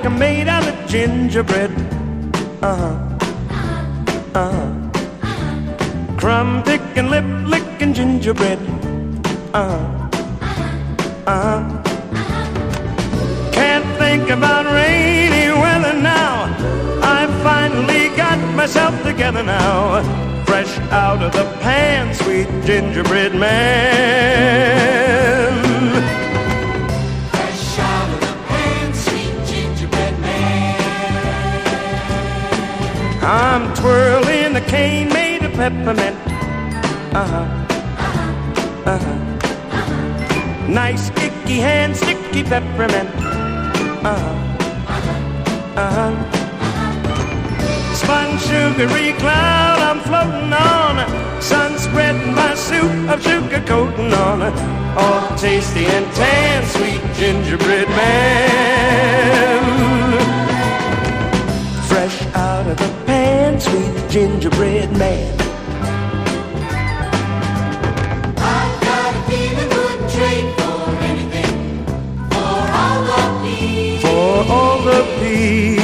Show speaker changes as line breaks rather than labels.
cake made out of gingerbread. Crumb picking, lip licking gingerbread. Can't think about rainy weather now. I finally got myself together now. Fresh out of the pan, sweet gingerbread man.
Fresh out of the pan, sweet gingerbread man.
I'm twirling a cane made of peppermint. Nice icky hand, sticky peppermint. Spun sugary cloud I'm floating on. Sun spreading my soup of sugar coating on. All tasty and tan, sweet gingerbread man. Fresh out of the pan, sweet gingerbread man.
I've got a feeling wouldn't trade for anything, for all the peace.
For all the peace